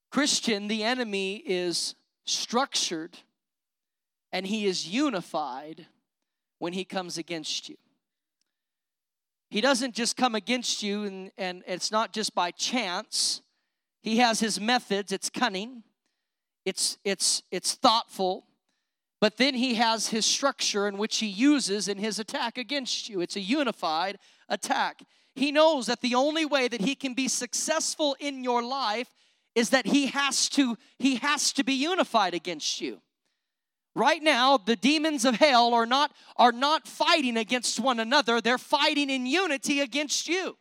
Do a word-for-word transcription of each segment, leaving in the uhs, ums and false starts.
Christian, the enemy is structured and he is unified when he comes against you. He doesn't just come against you, and, and it's not just by chance. He has his methods. It's cunning. It's, it's, it's thoughtful. But then he has his structure in which he uses in his attack against you. It's a unified attack. He knows that the only way that he can be successful in your life is that he has to, he has to be unified against you. Right now, the demons of hell are not, are not fighting against one another. They're fighting in unity against you.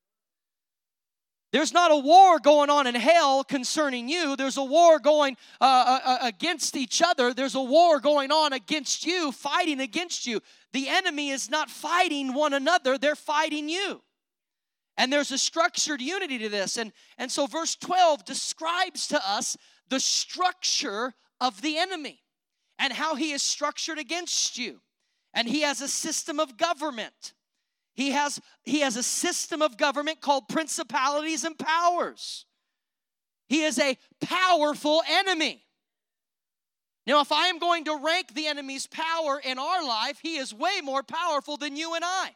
There's not a war going on in hell concerning you. There's a war going uh, uh, against each other. There's a war going on against you, fighting against you. The enemy is not fighting one another. They're fighting you. And there's a structured unity to this. And, and so verse twelve describes to us the structure of the enemy and how he is structured against you. And he has a system of government. He has, he has a system of government called principalities and powers. He is a powerful enemy. Now, if I am going to rank the enemy's power in our life, he is way more powerful than you and I.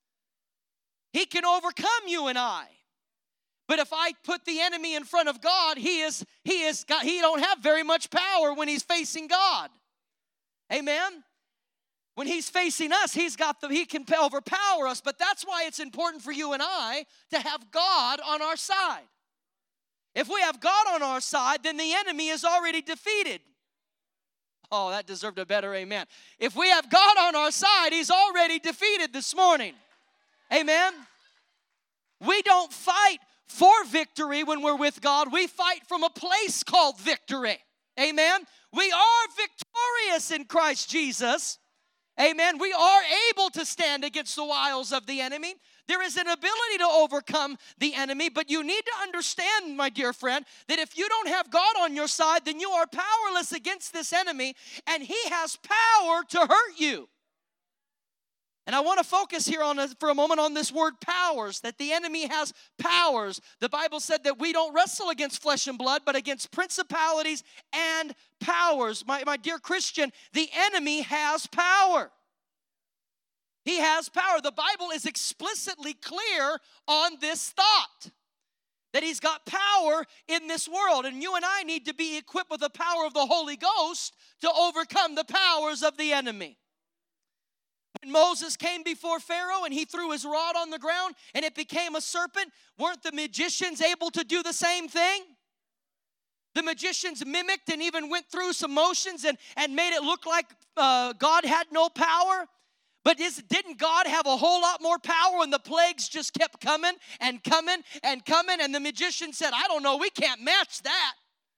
He can overcome you and I. But if I put the enemy in front of God, he is he is got, he don't have very much power when he's facing God. Amen. When he's facing us, he's got the he can overpower us. But that's why it's important for you and I to have God on our side. If we have God on our side, then the enemy is already defeated. Oh, that deserved a better amen. If we have God on our side, he's already defeated this morning. Amen. We don't fight for victory when we're with God. We fight from a place called victory. Amen. We are victorious in Christ Jesus. Amen. We are able to stand against the wiles of the enemy. There is an ability to overcome the enemy, but you need to understand, my dear friend, that if you don't have God on your side, then you are powerless against this enemy, and he has power to hurt you. And I want to focus here on a, for a moment on this word powers, that the enemy has powers. The Bible said that we don't wrestle against flesh and blood, but against principalities and powers. My, my dear Christian, the enemy has power. He has power. The Bible is explicitly clear on this thought, that he's got power in this world. And you and I need to be equipped with the power of the Holy Ghost to overcome the powers of the enemy. When Moses came before Pharaoh and he threw his rod on the ground and it became a serpent, weren't the magicians able to do the same thing? The magicians mimicked and even went through some motions and, and made it look like uh, God had no power. But is, didn't God have a whole lot more power when the plagues just kept coming and coming and coming? And the magician said, I don't know, we can't match that.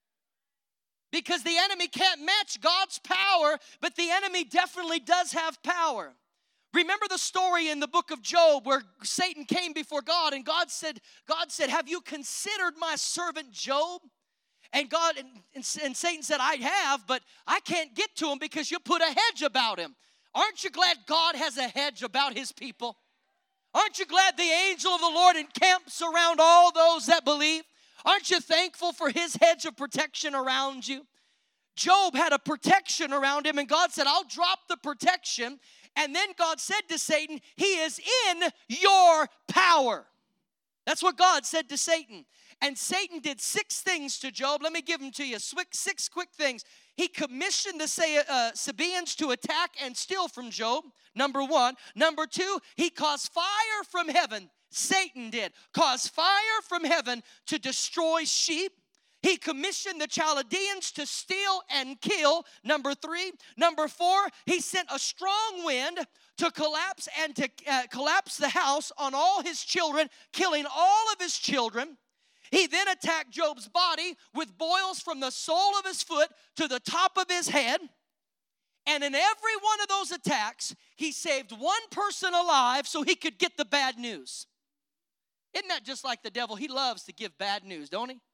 Because the enemy can't match God's power, but the enemy definitely does have power. Remember the story in the book of Job where Satan came before God and God said, God said, have you considered my servant Job? And God and, and, and Satan said, I have, but I can't get to him because you put a hedge about him. Aren't you glad God has a hedge about his people? Aren't you glad the angel of the Lord encamps around all those that believe? Aren't you thankful for his hedge of protection around you? Job had a protection around him, and God said, I'll drop the protection. And then God said to Satan, he is in your power. That's what God said to Satan. And Satan did six things to Job. Let me give them to you. Six quick things. He commissioned the uh, Sabaeans to attack and steal from Job, number one. Number two, he caused fire from heaven. Satan did. Caused fire from heaven to destroy sheep. He commissioned the Chaldeans to steal and kill, number three. Number four, he sent a strong wind to collapse and to uh, collapse the house on all his children, killing all of his children. He then attacked Job's body with boils from the sole of his foot to the top of his head. And in every one of those attacks, he saved one person alive so he could get the bad news. Isn't that just like the devil? He loves to give bad news, don't he?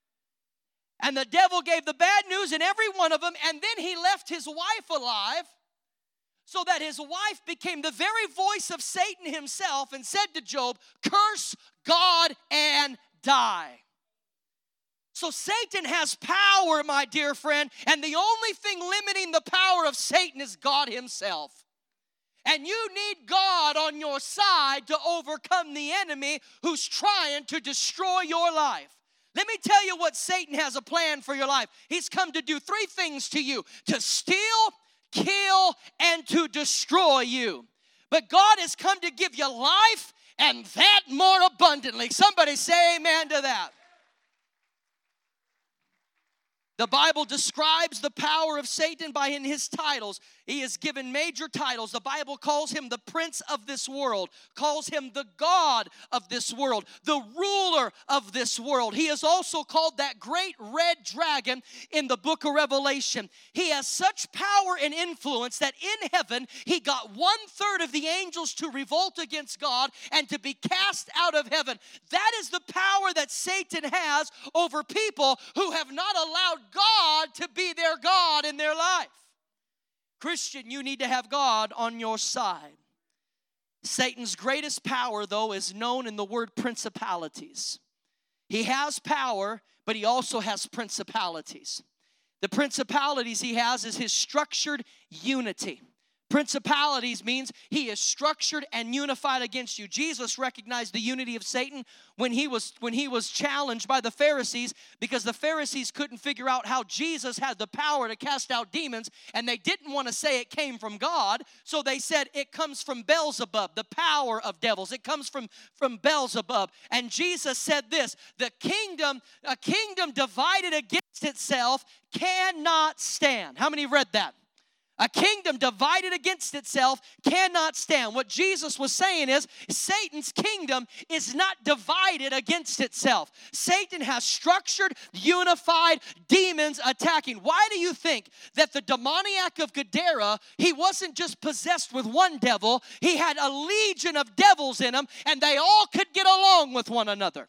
And the devil gave the bad news in every one of them, and then he left his wife alive so that his wife became the very voice of Satan himself and said to Job, curse God and die. So Satan has power, my dear friend, and the only thing limiting the power of Satan is God himself. And you need God on your side to overcome the enemy who's trying to destroy your life. Let me tell you what Satan has a plan for your life. He's come to do three things to you: to steal, kill, and to destroy you. But God has come to give you life, and that more abundantly. Somebody say amen to that. The Bible describes the power of Satan by in his titles. He is given major titles. The Bible calls him the prince of this world, calls him the God of this world, the ruler of this world. He is also called that great red dragon in the book of Revelation. He has such power and influence that in heaven he got one third of the angels to revolt against God and to be cast out of heaven. That is the power that Satan has over people who have not allowed God to be their God in their life. Christian, you need to have God on your side. Satan's greatest power, though, is known in the word principalities. He has power, but he also has principalities. The principalities he has is his structured unity. Principalities means he is structured and unified against you. Jesus recognized the unity of Satan when he was when he was challenged by the Pharisees, because the Pharisees couldn't figure out how Jesus had the power to cast out demons, and they didn't want to say it came from God, so they said it comes from Beelzebub, the power of devils. It comes from, from Beelzebub. And Jesus said this: the kingdom, a kingdom divided against itself cannot stand. How many have read that? A kingdom divided against itself cannot stand. What Jesus was saying is Satan's kingdom is not divided against itself. Satan has structured, unified demons attacking. Why do you think that the demoniac of Gadara, he wasn't just possessed with one devil, he had a legion of devils in him, and they all could get along with one another?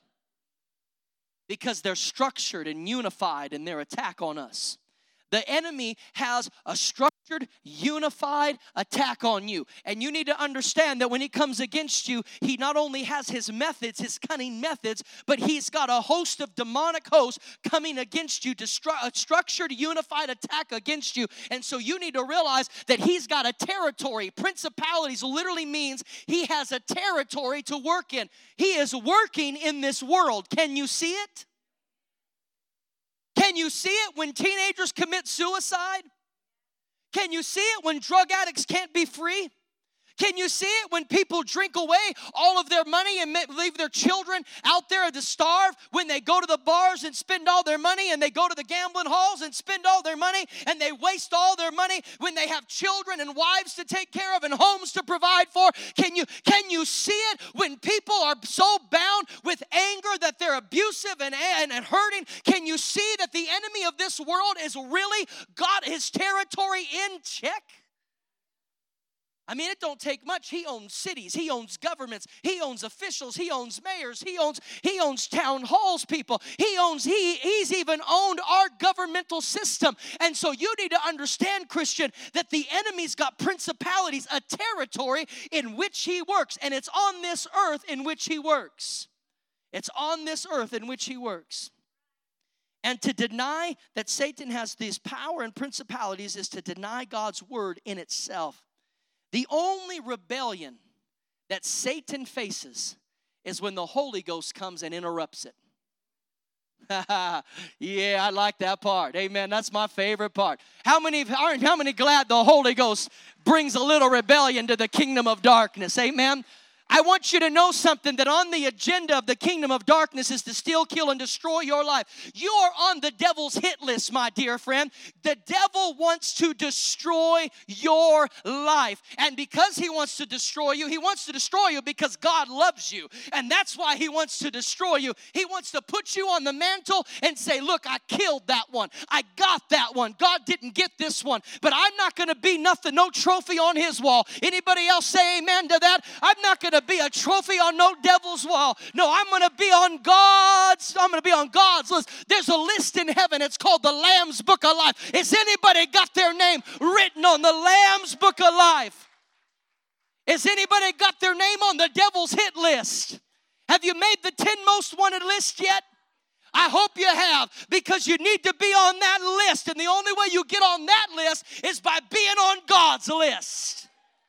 Because they're structured and unified in their attack on us. The enemy has a structured, unified attack on you. And you need to understand that when he comes against you, he not only has his methods, his cunning methods, but he's got a host of demonic hosts coming against you, to stru- a structured, unified attack against you. And so you need to realize that he's got a territory. Principalities literally means he has a territory to work in. He is working in this world. Can you see it? Can you see it when teenagers commit suicide? Can you see it when drug addicts can't be free? Can you see it when people drink away all of their money and leave their children out there to starve? When they go to the bars and spend all their money, and they go to the gambling halls and spend all their money, and they waste all their money when they have children and wives to take care of and homes to provide for? Can you, can you see it when people are so bound with anger that they're abusive and, and, and hurting? Can you see that the enemy of this world is really got his territory in check? I mean, it don't take much. He owns cities. He owns governments. He owns officials. He owns mayors. He owns he owns town halls people. He owns, he, he's even owned our governmental system. And so you need to understand, Christian, that the enemy's got principalities, a territory in which he works. And it's on this earth in which he works. It's on this earth in which he works. And to deny that Satan has these power and principalities is to deny God's word in itself. The only rebellion that Satan faces is when the Holy Ghost comes and interrupts it. Yeah, I like that part. Amen. That's my favorite part. How many aren't how many glad the Holy Ghost brings a little rebellion to the kingdom of darkness? Amen. I want you to know something, that on the agenda of the kingdom of darkness is to steal, kill, and destroy your life. You are on the devil's hit list, my dear friend. The devil wants to destroy your life. And because he wants to destroy you, he wants to destroy you because God loves you. And that's why he wants to destroy you. He wants to put you on the mantle and say, look, I killed that one. I got that one. God didn't get this one. But I'm not going to be nothing, no trophy on his wall. Anybody else say amen to that? I'm not going to be a trophy on no devil's wall. No, I'm going to be on God's, I'm going to be on God's list. There's a list in heaven. It's called the Lamb's Book of Life. Has anybody got their name written on the Lamb's Book of Life? Has anybody got their name on the devil's hit list? Have you made the ten most wanted list yet? I hope you have, because you need to be on that list. And the only way you get on that list is by being on God's list.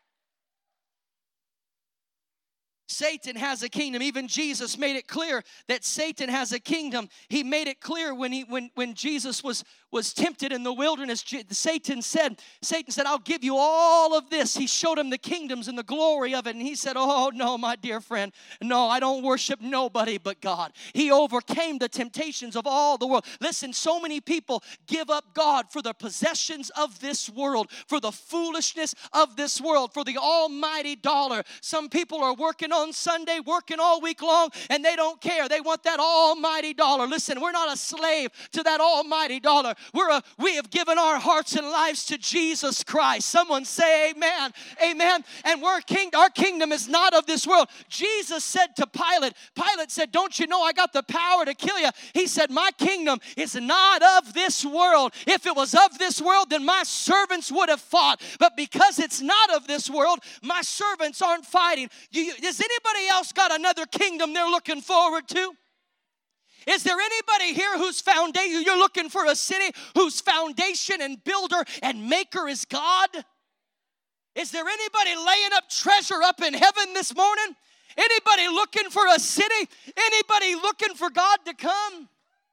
Satan has a kingdom. Even Jesus made it clear that Satan has a kingdom. He made it clear when he when when Jesus was was tempted in the wilderness. Satan said, Satan said, I'll give you all of this. He showed him the kingdoms and the glory of it. And he said, oh, no, my dear friend. No, I don't worship nobody but God. He overcame the temptations of all the world. Listen, so many people give up God for the possessions of this world, for the foolishness of this world, for the almighty dollar. Some people are working on Sunday, working all week long, and they don't care. They want that almighty dollar. Listen, we're not a slave to that almighty dollar. We're a, we have given our hearts and lives to Jesus Christ. Someone say amen. Amen. And we're king, our kingdom is not of this world. Jesus said to Pilate, Pilate said, don't you know I got the power to kill you? He said, my kingdom is not of this world. If it was of this world, then my servants would have fought. But because it's not of this world, my servants aren't fighting. You, you, does anybody else got another kingdom they're looking forward to? Is there anybody here whose foundation, you're looking for a city whose foundation and builder and maker is God? Is there anybody laying up treasure up in heaven this morning? Anybody looking for a city? Anybody looking for God to come?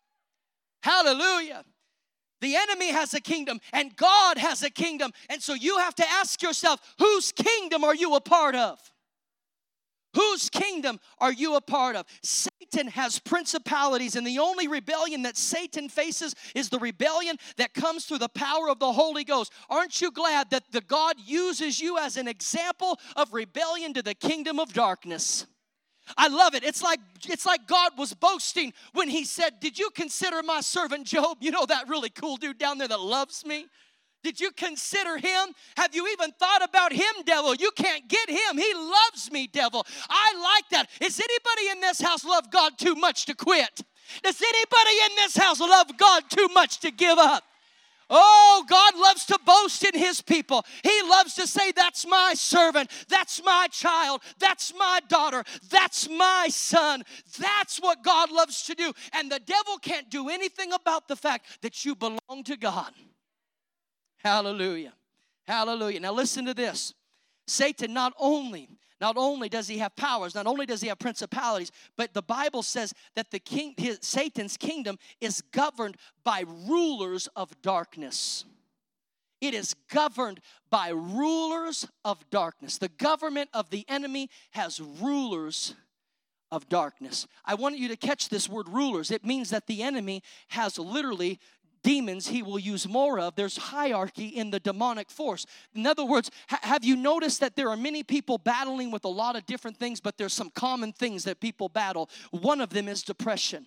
Hallelujah. The enemy has a kingdom and God has a kingdom. And so you have to ask yourself, whose kingdom are you a part of? Whose kingdom are you a part of? Satan has principalities, and the only rebellion that Satan faces is the rebellion that comes through the power of the Holy Ghost. Aren't you glad that the God uses you as an example of rebellion to the kingdom of darkness? I love it. It's like it's like God was boasting when he said, did you consider my servant Job? You know, that really cool dude down there that loves me? Did you consider him? Have you even thought about him, devil? You can't get him. He loves me, devil. I like that. Is anybody in this house love God too much to quit? Does anybody in this house love God too much to give up? Oh, God loves to boast in his people. He loves to say, that's my servant. That's my child. That's my daughter. That's my son. That's what God loves to do. And the devil can't do anything about the fact that you belong to God. Hallelujah. Hallelujah. Now listen to this. Satan not only, not only does he have powers, not only does he have principalities, but the Bible says that the king, his, Satan's kingdom is governed by rulers of darkness. It is governed by rulers of darkness. The government of the enemy has rulers of darkness. I want you to catch this word rulers. It means that the enemy has literally demons he will use more of. There's hierarchy in the demonic force. In other words, ha- have you noticed that there are many people battling with a lot of different things, but there's some common things that people battle. One of them is depression.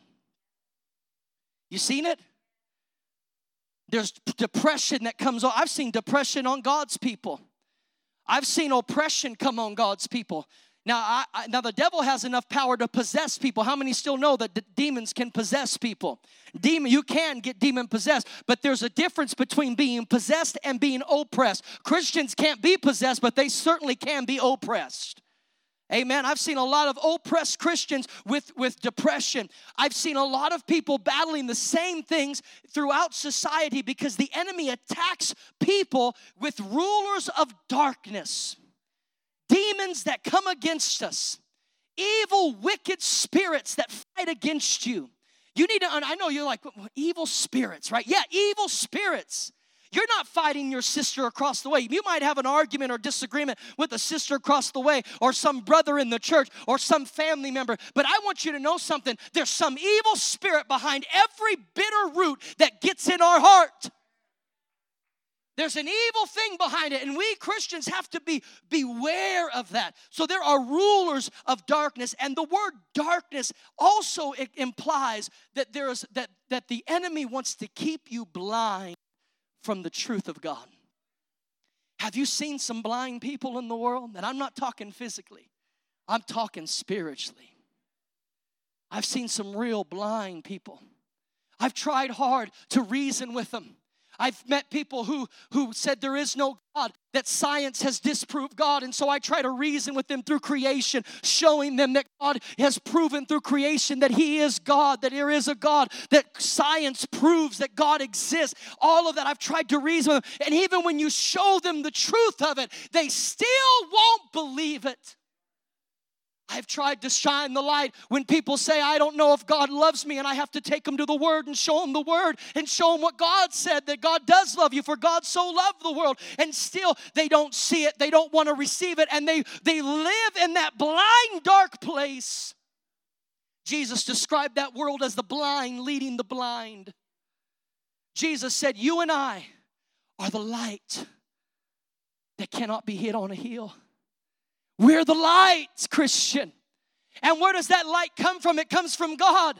You seen it? There's depression that comes on. I've seen depression on God's people. I've seen oppression come on God's people. Now, I, I, now the devil has enough power to possess people. How many still know that the demons can possess people? Demon, you can get demon possessed, but there's a difference between being possessed and being oppressed. Christians can't be possessed, but they certainly can be oppressed. Amen. I've seen a lot of oppressed Christians with, with depression. I've seen a lot of people battling the same things throughout society because the enemy attacks people with rulers of darkness. Demons that come against us. Evil, wicked spirits that fight against you. You need to, I know you're like, evil spirits, right? Yeah, evil spirits. You're not fighting your sister across the way. You might have an argument or disagreement with a sister across the way or some brother in the church or some family member. But I want you to know something. There's some evil spirit behind every bitter root that gets in our heart. There's an evil thing behind it, and we Christians have to be beware of that. So there are rulers of darkness, and the word darkness also implies that there is that, that the enemy wants to keep you blind from the truth of God. Have you seen some blind people in the world? And I'm not talking physically. I'm talking spiritually. I've seen some real blind people. I've tried hard to reason with them. I've met people who, who said there is no God, that science has disproved God. And so I try to reason with them through creation, showing them that God has proven through creation that He is God, that there is a God, that science proves that God exists. All of that I've tried to reason with them. And even when you show them the truth of it, they still won't believe it. I've tried to shine the light when people say, I don't know if God loves me, and I have to take them to the Word and show them the Word and show them what God said, that God does love you, for God so loved the world. And still, they don't see it. They don't want to receive it, and they, they live in that blind, dark place. Jesus described that world as the blind leading the blind. Jesus said, you and I are the light that cannot be hid on a hill. We're the light, Christian. And where does that light come from? It comes from God.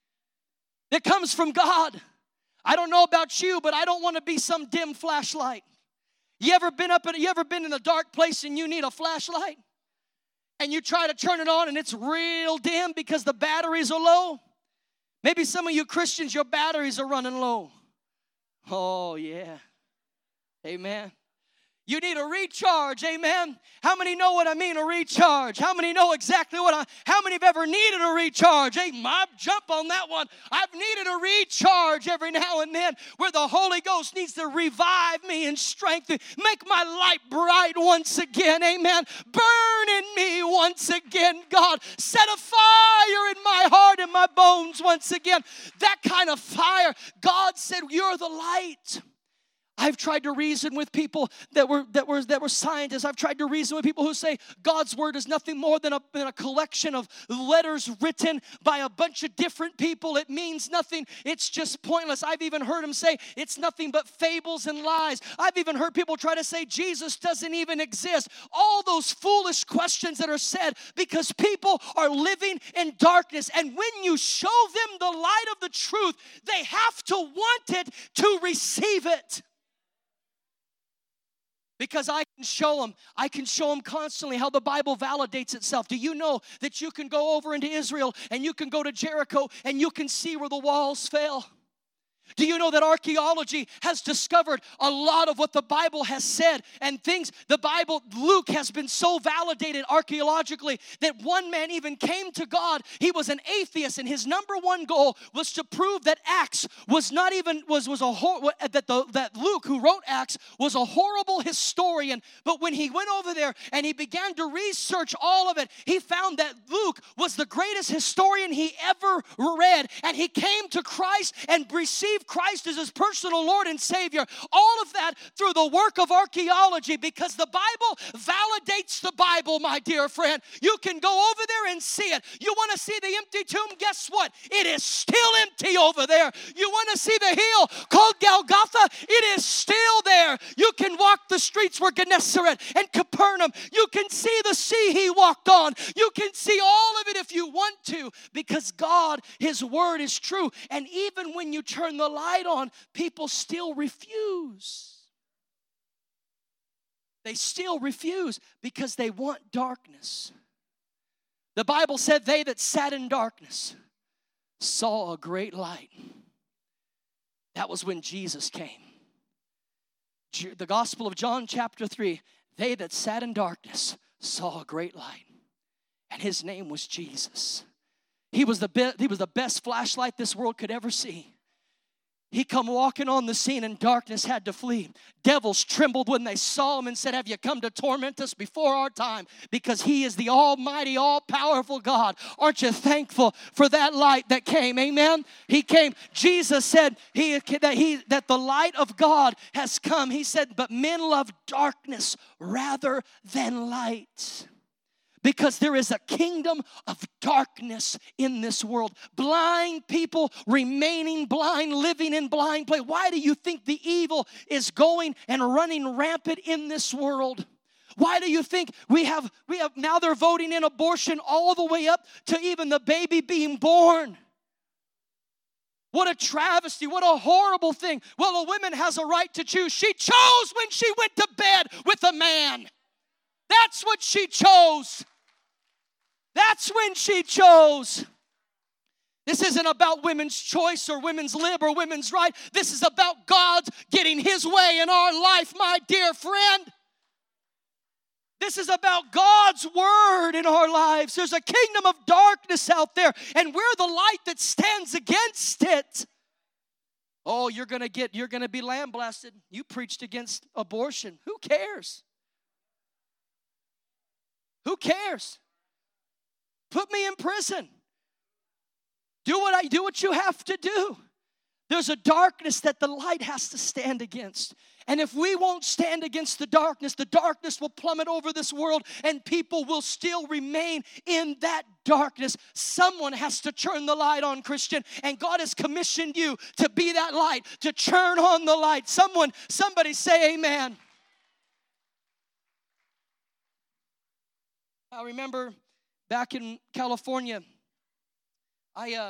It comes from God. I don't know about you, but I don't want to be some dim flashlight. You ever been up in, you ever been in a dark place and you need a flashlight? And you try to turn it on and it's real dim because the batteries are low? Maybe some of you Christians, your batteries are running low. Oh, yeah. Amen. You need a recharge, amen? How many know what I mean, a recharge? How many know exactly what I, how many have ever needed a recharge? Hey, I jump on that one. I've needed a recharge every now and then where the Holy Ghost needs to revive me and strengthen, make my light bright once again, amen? Burn in me once again, God. Set a fire in my heart and my bones once again. That kind of fire. God said, you're the light. I've tried to reason with people that were that were that were scientists. I've tried to reason with people who say God's word is nothing more than a, than a collection of letters written by a bunch of different people. It means nothing. It's just pointless. I've even heard them say it's nothing but fables and lies. I've even heard people try to say Jesus doesn't even exist. All those foolish questions that are said because people are living in darkness. And when you show them the light of the truth, they have to want it to receive it. Because I can show them, I can show them constantly how the Bible validates itself. Do you know that you can go over into Israel and you can go to Jericho and you can see where the walls fell? Do you know that archaeology has discovered a lot of what the Bible has said and things? The Bible, Luke has been so validated archaeologically that one man even came to God. He was an atheist, and his number one goal was to prove that Acts was not even was was a hor- that the that Luke, who wrote Acts, was a horrible historian. But when he went over there and he began to research all of it, he found that Luke was the greatest historian he ever read, and he came to Christ and received Christ as his personal Lord and Savior. All of that through the work of archaeology, because the Bible validates the Bible, my dear friend. You can go over there and see it. You want to see the empty tomb? Guess what? It is still empty over there. You want to see the hill called Golgotha? It is still there. You can walk the streets where Gennesaret and Capernaum. You can see the sea he walked on. You can see all of it if you want to, because God, his word is true. And even when you turn the light on, people still refuse. They still refuse because they want darkness. The Bible said they that sat in darkness saw a great light. That was when Jesus came. The Gospel of John chapter three, they that sat in darkness saw a great light. And his name was Jesus. He was the be- he was the best flashlight this world could ever see. He come walking on the scene and darkness had to flee. Devils trembled when they saw him and said, have you come to torment us before our time? Because he is the almighty, all-powerful God. Aren't you thankful for that light that came? Amen? He came. Jesus said he, that, he, that the light of God has come. He said, but men love darkness rather than light. Because there is a kingdom of darkness in this world. Blind people remaining blind, living in blind place. Why do you think the evil is going and running rampant in this world? Why do you think we have, we have now they're voting in abortion all the way up to even the baby being born? What a travesty. What a horrible thing. Well, a woman has a right to choose. She chose when she went to bed with a man. That's what she chose. That's when she chose. This isn't about women's choice or women's lib or women's right. This is about God getting his way in our life, my dear friend. This is about God's word in our lives. There's a kingdom of darkness out there, and we're the light that stands against it. Oh, you're gonna get, you're gonna be lambasted. You preached against abortion. Who cares? Who cares? Put me in prison. Do what I do what you have to do. There's a darkness that the light has to stand against. And if we won't stand against the darkness, the darkness will plummet over this world and people will still remain in that darkness. Someone has to turn the light on, Christian, and God has commissioned you to be that light, to turn on the light. Someone, somebody say amen. I remember back in California, I uh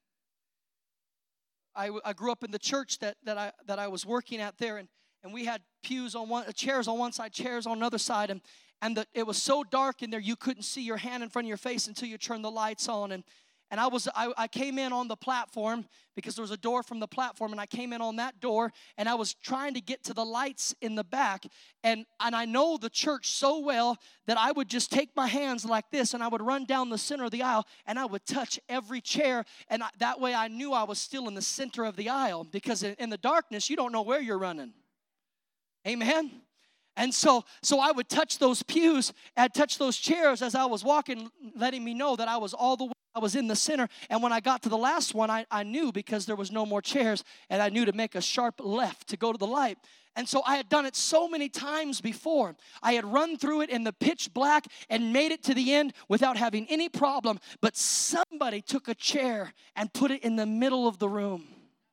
I, I grew up in the church that, that I that I was working at there, and, and we had pews on one, chairs on one side, chairs on another side, and and the, it was so dark in there you couldn't see your hand in front of your face until you turned the lights on. And and I was I, I came in on the platform because there was a door from the platform, and I came in on that door, and I was trying to get to the lights in the back, and and I know the church so well that I would just take my hands like this, and I would run down the center of the aisle, and I would touch every chair, and I, that way I knew I was still in the center of the aisle, because in, in the darkness you don't know where you're running. Amen. And so, so I would touch those pews, I'd touch those chairs as I was walking, letting me know that I was all the way, I was in the center. And when I got to the last one, I, I knew, because there was no more chairs, and I knew to make a sharp left to go to the light. And so I had done it so many times before. I had run through it in the pitch black and made it to the end without having any problem. But somebody took a chair and put it in the middle of the room.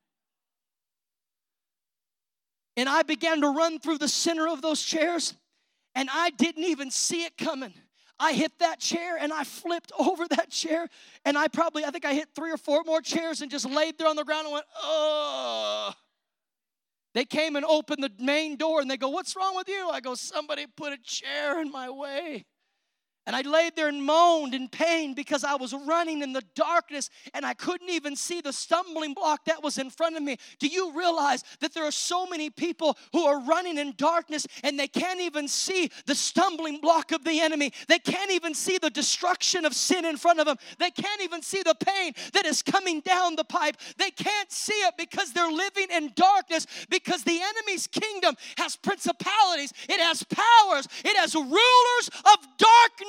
And I began to run through the center of those chairs, and I didn't even see it coming. I hit that chair, and I flipped over that chair, and I probably, I think I hit three or four more chairs and just laid there on the ground and went, oh. They came and opened the main door, and they go, what's wrong with you? I go, somebody put a chair in my way. And I laid there and moaned in pain because I was running in the darkness and I couldn't even see the stumbling block that was in front of me. Do you realize that there are so many people who are running in darkness and they can't even see the stumbling block of the enemy? They can't even see the destruction of sin in front of them. They can't even see the pain that is coming down the pipe. They can't see it because they're living in darkness, because the enemy's kingdom has principalities, it has powers, it has rulers of darkness.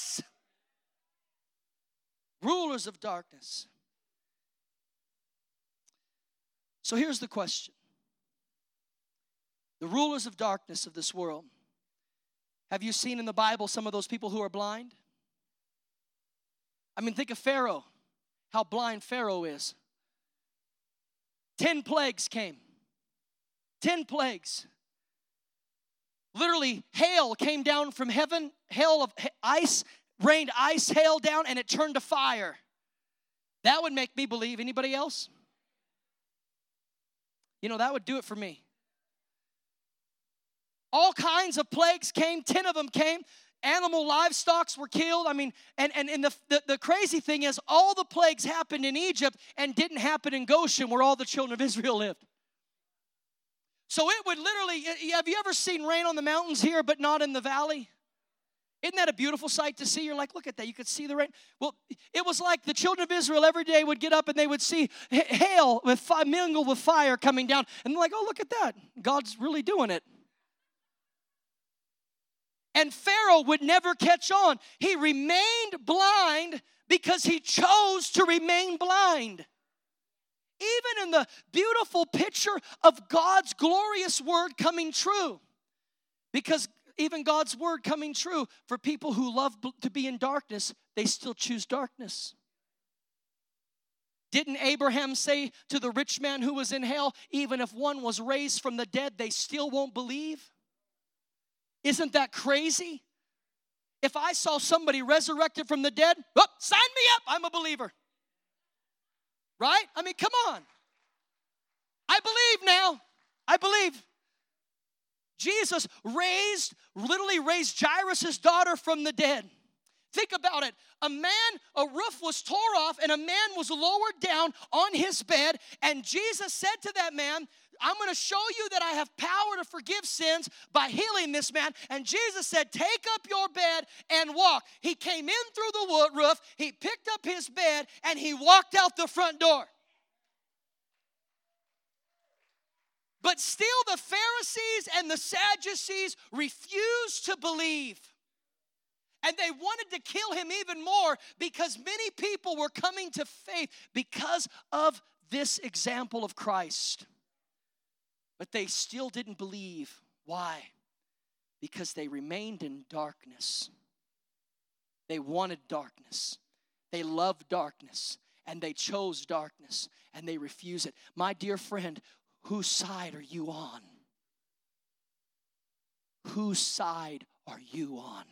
Rulers of darkness. So here's the question. The rulers of darkness of this world. Have you seen in the Bible some of those people who are blind? I mean, think of Pharaoh, how blind Pharaoh is. Ten plagues came. Ten plagues. Literally, hail came down from heaven, hail of ice, rained ice, hail down, and it turned to fire. That would make me believe. Anybody else? You know, that would do it for me. All kinds of plagues came, ten of them came. Animal livestock were killed. I mean, and, and, and the, the, the crazy thing is, all the plagues happened in Egypt and didn't happen in Goshen, where all the children of Israel lived. So it would literally, have you ever seen rain on the mountains here but not in the valley? Isn't that a beautiful sight to see? You're like, look at that, you could see the rain. Well, it was like the children of Israel every day would get up and they would see hail with fire, mingled with fire coming down. And they're like, oh, look at that. God's really doing it. And Pharaoh would never catch on. He remained blind because he chose to remain blind. Even in the beautiful picture of God's glorious word coming true. Because even God's word coming true, for people who love to be in darkness, they still choose darkness. Didn't Abraham say to the rich man who was in hell, even if one was raised from the dead, they still won't believe? Isn't that crazy? If I saw somebody resurrected from the dead, oh, sign me up, I'm a believer. Right? I mean, come on. I believe now. I believe. Jesus raised, literally raised Jairus' daughter from the dead. Think about it. A man, a roof was tore off, and a man was lowered down on his bed, and Jesus said to that man, I'm going to show you that I have power to forgive sins by healing this man. And Jesus said, take up your bed and walk. He came in through the wood roof, he picked up his bed, and he walked out the front door. But still the Pharisees and the Sadducees refused to believe. And they wanted to kill him even more because many people were coming to faith because of this example of Christ. But they still didn't believe. Why? Because they remained in darkness. They wanted darkness. They loved darkness. And they chose darkness. And they refused it. My dear friend, whose side are you on? Whose side are you on?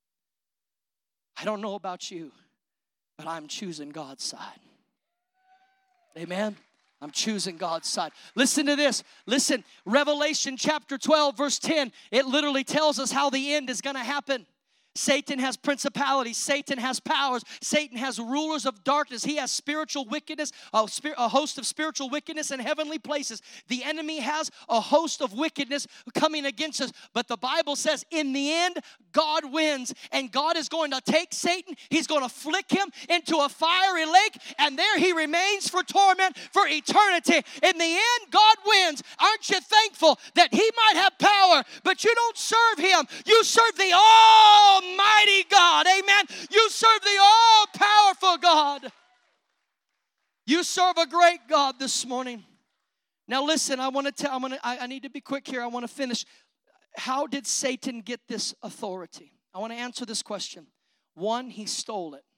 I don't know about you, but I'm choosing God's side. Amen? I'm choosing God's side. Listen to this. Listen, Revelation chapter twelve, verse ten, it literally tells us how the end is going to happen. Satan has principalities. Satan has powers. Satan has rulers of darkness. He has spiritual wickedness, a, spir- a host of spiritual wickedness in heavenly places. The enemy has a host of wickedness coming against us. But the Bible says in the end, God wins. And God is going to take Satan. He's going to flick him into a fiery lake. And there he remains for torment for eternity. In the end, God wins. Aren't you thankful that he might have power, but you don't serve him. You serve the all Almighty God, amen. You serve the all-powerful God. You serve a great God this morning. Now listen, I want to tell, I'm gonna, I, I need to be quick here. I want to finish. How did Satan get this authority? I want to answer this question. One, he stole it.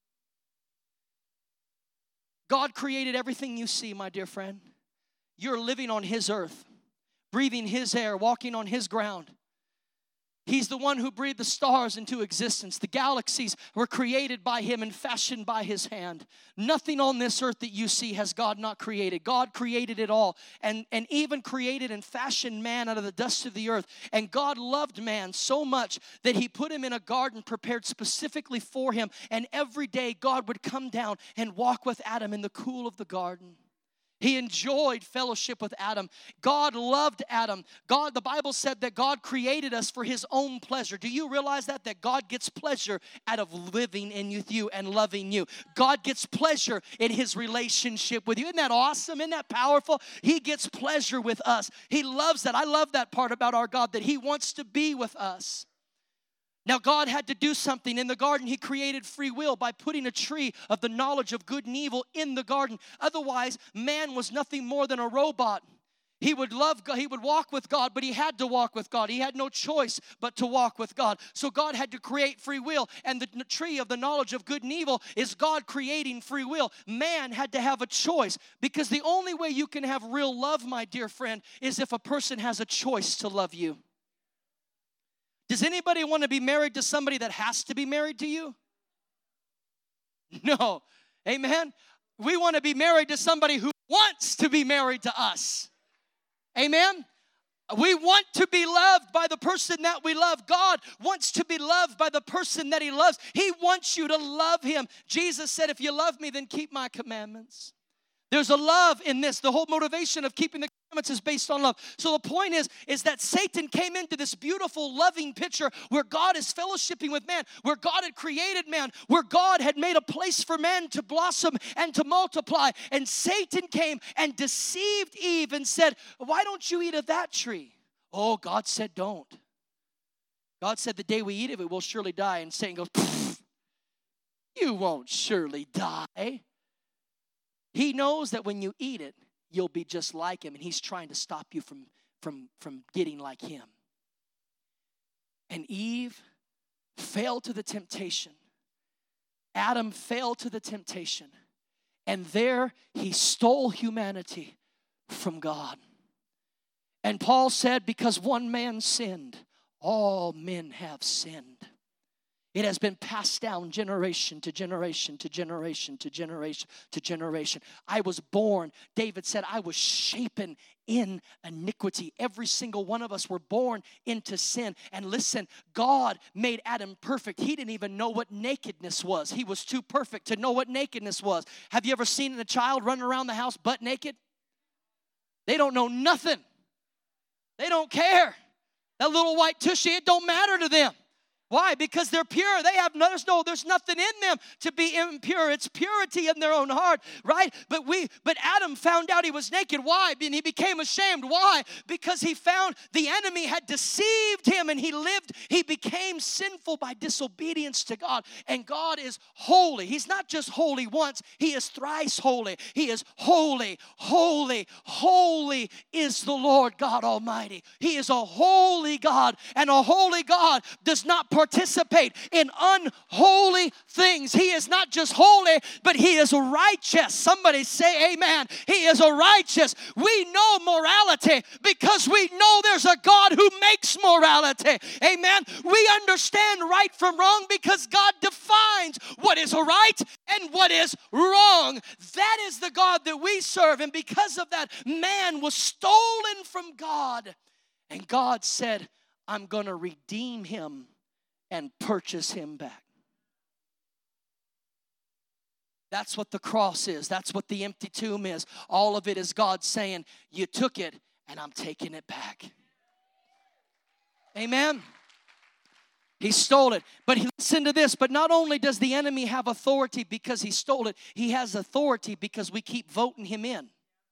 God created everything you see, my dear friend. You're living on his earth, breathing his air, walking on his ground. He's the one who breathed the stars into existence. The galaxies were created by him and fashioned by his hand. Nothing on this earth that you see has God not created. God created it all and, and even created and fashioned man out of the dust of the earth. And God loved man so much that he put him in a garden prepared specifically for him. And every day God would come down and walk with Adam in the cool of the garden. He enjoyed fellowship with Adam. God loved Adam. God, the Bible said that God created us for his own pleasure. Do you realize that? That God gets pleasure out of living in you and loving you. God gets pleasure in his relationship with you. Isn't that awesome? Isn't that powerful? He gets pleasure with us. He loves that. I love that part about our God, that he wants to be with us. Now, God had to do something. In the garden, he created free will by putting a tree of the knowledge of good and evil in the garden. Otherwise, man was nothing more than a robot. He would love God, he would walk with God, but he had to walk with God. He had no choice but to walk with God. So God had to create free will. And the tree of the knowledge of good and evil is God creating free will. Man had to have a choice, because the only way you can have real love, my dear friend, is if a person has a choice to love you. Does anybody want to be married to somebody that has to be married to you? No. Amen? We want to be married to somebody who wants to be married to us. Amen? We want to be loved by the person that we love. God wants to be loved by the person that he loves. He wants you to love him. Jesus said, if you love me, then keep my commandments. There's a love in this. The whole motivation of keeping the commandments is based on love. So the point is, is that Satan came into this beautiful, loving picture where God is fellowshipping with man, where God had created man, where God had made a place for man to blossom and to multiply. And Satan came and deceived Eve and said, why don't you eat of that tree? Oh, God said don't. God said the day we eat of it, we'll surely die. And Satan goes, you won't surely die. He knows that when you eat it, you'll be just like him, and he's trying to stop you from, from, from getting like him. And Eve fell to the temptation. Adam fell to the temptation. And there he stole humanity from God. And Paul said, because one man sinned, all men have sinned. It has been passed down generation to generation to generation to generation to generation. I was born, David said, I was shapen in iniquity. Every single one of us were born into sin. And listen, God made Adam perfect. He didn't even know what nakedness was. He was too perfect to know what nakedness was. Have you ever seen a child running around the house butt naked? They don't know nothing. They don't care. That little white tushy, it don't matter to them. Why? Because they're pure. They have no, there's no, there's nothing in them to be impure. It's purity in their own heart, right? But we, but Adam found out he was naked. Why? And he became ashamed. Why? Because he found the enemy had deceived him, and he lived, he became sinful by disobedience to God. And God is holy. He's not just holy once, he is thrice holy. He is holy, holy, holy is the Lord God Almighty. He is a holy God, and a holy God does not participate in unholy things. He is not just holy, but he is righteous. Somebody say amen. He is a righteous. We know morality because we know there's a God who makes morality. Amen. We understand right from wrong because God defines what is right and what is wrong. That is the God that we serve. And because of that, man was stolen from God. And God said, I'm going to redeem him and purchase him back. That's what the cross is. That's what the empty tomb is. All of it is God saying, you took it and I'm taking it back. Amen. He stole it. But he, listen to this. But not only does the enemy have authority because he stole it, he has authority because we keep voting him in.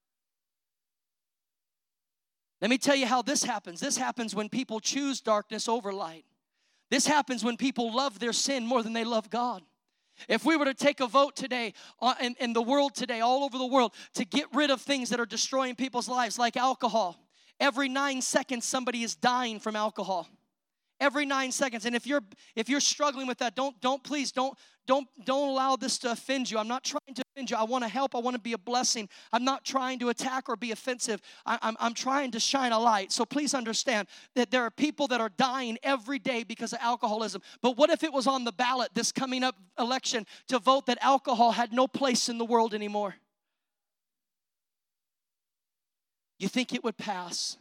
Let me tell you how this happens. This happens when people choose darkness over light. This happens when people love their sin more than they love God. If we were to take a vote today uh, in, in the world today, all over the world, to get rid of things that are destroying people's lives, like alcohol, every nine seconds somebody is dying from alcohol. Every nine seconds. And if you're if you're struggling with that, don't don't please don't don't don't allow this to offend you. I'm not trying to offend you. I want to help. I want to be a blessing. I'm not trying to attack or be offensive. I, I'm I'm trying to shine a light. So please understand that there are people that are dying every day because of alcoholism. But what if it was on the ballot this coming up election to vote that alcohol had no place in the world anymore? You think it would pass?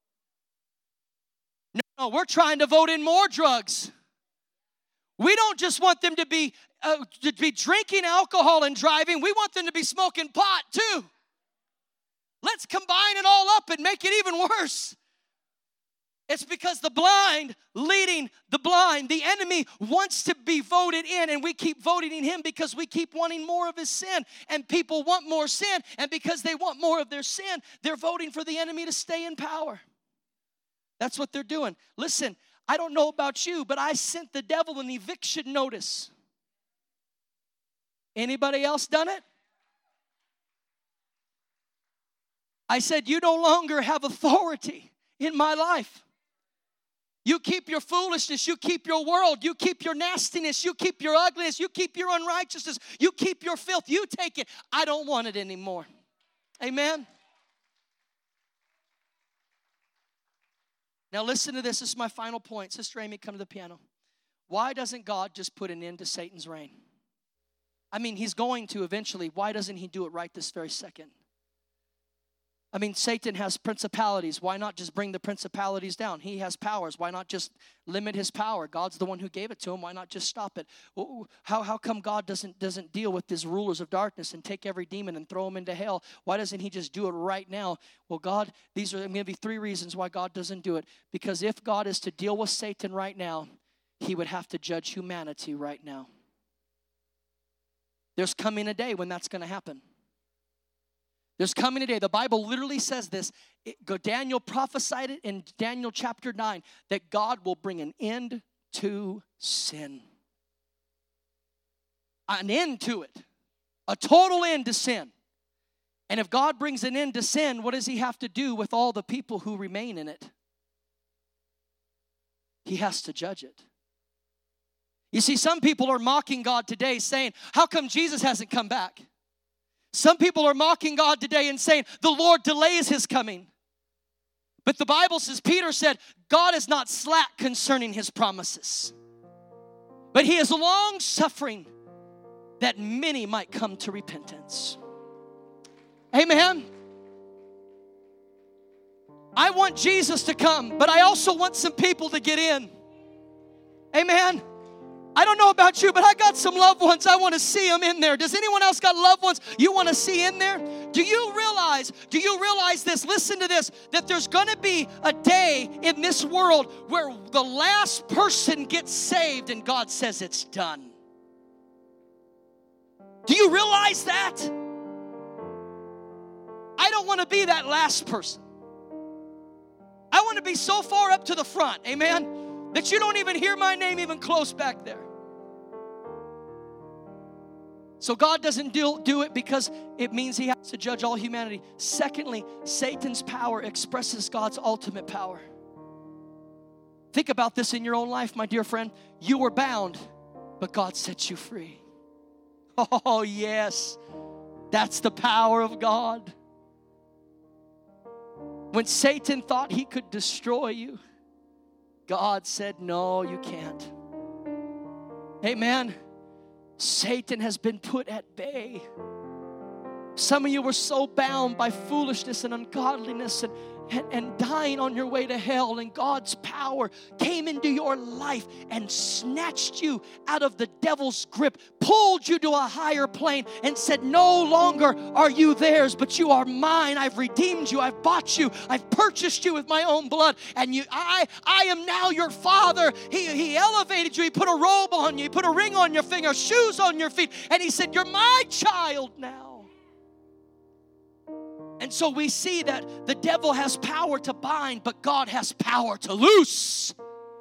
No, we're trying to vote in more drugs. We don't just want them to be, uh, to be drinking alcohol and driving. We want them to be smoking pot too. Let's combine it all up and make it even worse. It's because the blind leading the blind. The enemy wants to be voted in, and we keep voting in him because we keep wanting more of his sin. And people want more sin, and because they want more of their sin, they're voting for the enemy to stay in power. That's what they're doing. Listen, I don't know about you, but I sent the devil an eviction notice. Anybody else done it? I said, you no longer have authority in my life. You keep your foolishness, you keep your world, you keep your nastiness, you keep your ugliness, you keep your unrighteousness, you keep your filth, you take it. I don't want it anymore. Amen? Now listen to this. This is my final point. Sister Amy, come to the piano. Why doesn't God just put an end to Satan's reign? I mean, he's going to eventually. Why doesn't he do it right this very second? I mean, Satan has principalities. Why not just bring the principalities down? He has powers. Why not just limit his power? God's the one who gave it to him. Why not just stop it? How, how come God doesn't, doesn't deal with these rulers of darkness and take every demon and throw them into hell? Why doesn't he just do it right now? Well, God, these are going to be three reasons why God doesn't do it. Because if God is to deal with Satan right now, he would have to judge humanity right now. There's coming a day when that's going to happen. There's coming a day. The Bible literally says this. It, Daniel prophesied it in Daniel chapter nine that God will bring an end to sin. An end to it. A total end to sin. And if God brings an end to sin, what does he have to do with all the people who remain in it? He has to judge it. You see, some people are mocking God today saying, how come Jesus hasn't come back? Some people are mocking God today and saying, the Lord delays his coming. But the Bible says, Peter said, God is not slack concerning his promises. But he is long suffering that many might come to repentance. Amen. I want Jesus to come, but I also want some people to get in. Amen. I don't know about you, but I got some loved ones. I want to see them in there. Does anyone else got loved ones you want to see in there? Do you realize, do you realize this? Listen to this, that there's going to be a day in this world where the last person gets saved and God says it's done. Do you realize that? I don't want to be that last person. I want to be so far up to the front, amen, that you don't even hear my name even close back there. So God doesn't do, do it because it means he has to judge all humanity. Secondly, Satan's power expresses God's ultimate power. Think about this in your own life, my dear friend. You were bound, but God set you free. Oh, yes. That's the power of God. When Satan thought he could destroy you, God said, no, you can't. Amen. Satan has been put at bay. Some of you were so bound by foolishness and ungodliness and, and, and dying on your way to hell, and God's power came into your life and snatched you out of the devil's grip, pulled you to a higher plane and said, no longer are you theirs, but you are mine. I've redeemed you. I've bought you. I've purchased you with my own blood. And you, I, I am now your father. He, he elevated you. He put a robe on you. He put a ring on your finger, shoes on your feet. And he said, you're my child now. And so we see that the devil has power to bind, but God has power to loose.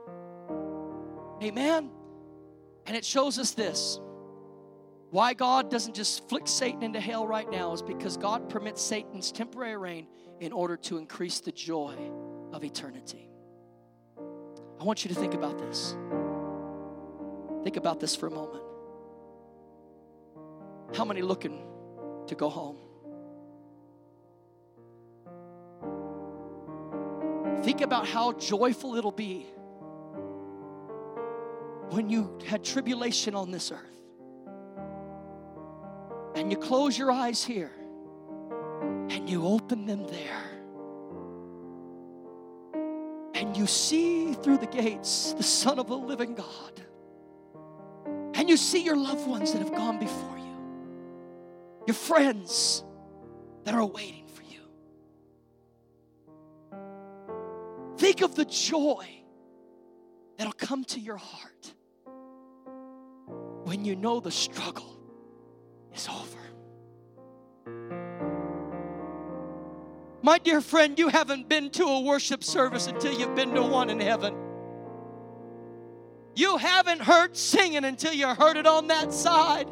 Amen. And it shows us this. Why God doesn't just flick Satan into hell right now is because God permits Satan's temporary reign in order to increase the joy of eternity. I want you to think about this. Think about this for a moment. How many looking to go home? Think about how joyful it'll be when you had tribulation on this earth and you close your eyes here and you open them there and you see through the gates the Son of the living God, and you see your loved ones that have gone before you, your friends that are waiting for you. Think of the joy that'll come to your heart when you know the struggle is over. My dear friend, you haven't been to a worship service until you've been to one in heaven. You haven't heard singing until you heard it on that side.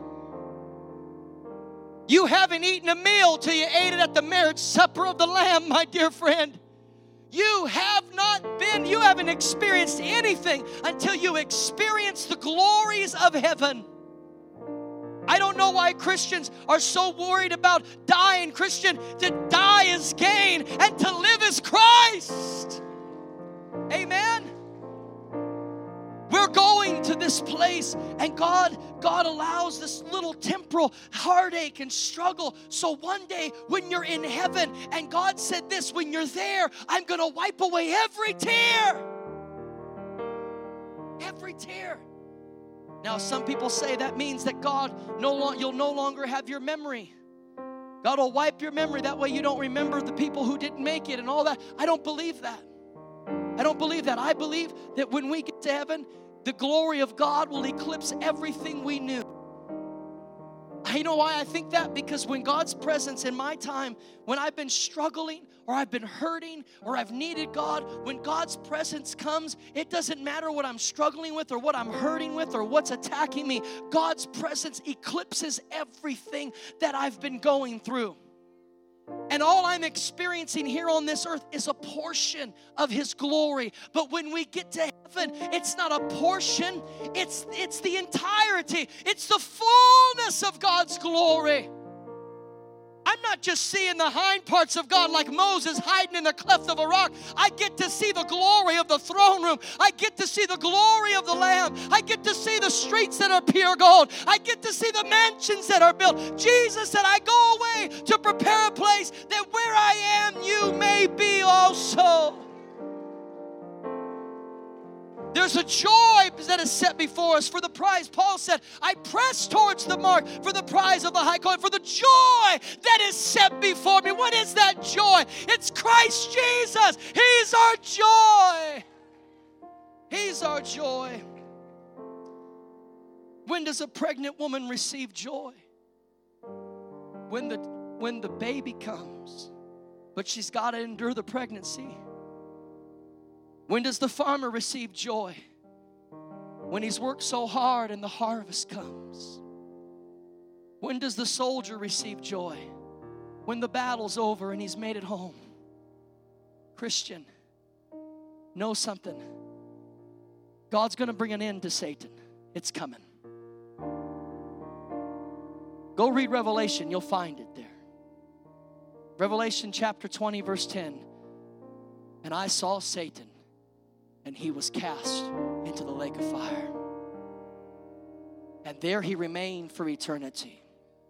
You haven't eaten a meal till you ate it at the marriage supper of the Lamb, my dear friend. You have not been, you haven't experienced anything until you experience the glories of heaven. I don't know why Christians are so worried about dying. Christian, to die is gain and to live is Christ. Amen. We're going to this place, and God, God allows this little temporal heartache and struggle. So one day when you're in heaven, and God said this, when you're there, I'm going to wipe away every tear. Every tear. Now, some people say that means that God, no long, you'll no longer have your memory. God will wipe your memory. That way you don't remember the people who didn't make it and all that. I don't believe that. I don't believe that. I believe that when we get to heaven, the glory of God will eclipse everything we knew. You know why I think that? Because when God's presence in my time, when I've been struggling or I've been hurting or I've needed God, when God's presence comes, it doesn't matter what I'm struggling with or what I'm hurting with or what's attacking me. God's presence eclipses everything that I've been going through. And all I'm experiencing here on this earth is a portion of His glory. But when we get to heaven, it's not a portion, it's, it's the entirety. It's the fullness of God's glory. I'm not just seeing the hind parts of God like Moses hiding in the cleft of a rock. I get to see the glory of the throne room. I get to see the glory of the Lamb. I get to see the streets that are pure gold. I get to see the mansions that are built. Jesus said, I go away to prepare a place that where I am, you may be also. There's a joy that is set before us for the prize. Paul said, I press towards the mark for the prize of the high calling, for the joy that is set before me. What is that joy? It's Christ Jesus. He's our joy. He's our joy. When does a pregnant woman receive joy? When the, when the baby comes, but she's got to endure the pregnancy. When does the farmer receive joy? When he's worked so hard and the harvest comes. When does the soldier receive joy? When the battle's over and he's made it home. Christian, know something. God's going to bring an end to Satan. It's coming. Go read Revelation. You'll find it there. Revelation chapter twenty, verse ten. And I saw Satan, and he was cast into the lake of fire. And there he remained for eternity.